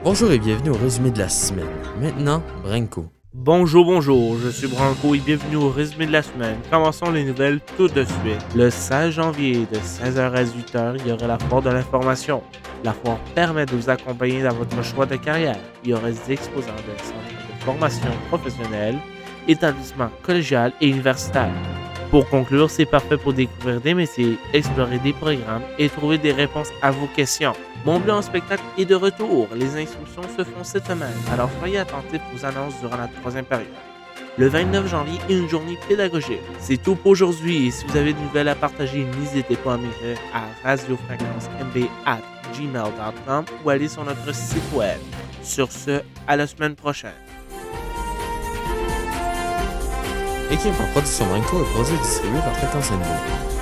Bonjour et bienvenue au résumé de la semaine. Maintenant, Branco. Bonjour, je suis Branco et bienvenue au résumé de la semaine. Commençons les nouvelles tout de suite. Le 16 janvier de 16h à 18h, il y aura la foire de l'information. La foire permet de vous accompagner dans votre choix de carrière. Il y aura des exposants de centres de formation professionnelle, établissements collégial et universitaires. Pour conclure, c'est parfait pour découvrir des métiers, explorer des programmes et trouver des réponses à vos questions. Mon Bleu en spectacle est de retour. Les inscriptions se font cette semaine, alors soyez attentifs aux annonces durant la troisième période. Le 29 janvier est une journée pédagogique. C'est tout pour aujourd'hui et si vous avez des nouvelles à partager, n'hésitez pas à m'écrire à radiofréquencemb@gmail.com ou aller sur notre site web. Sur ce, à la semaine prochaine. Équipe en production Branco est produit et distribué par Fréquence MB.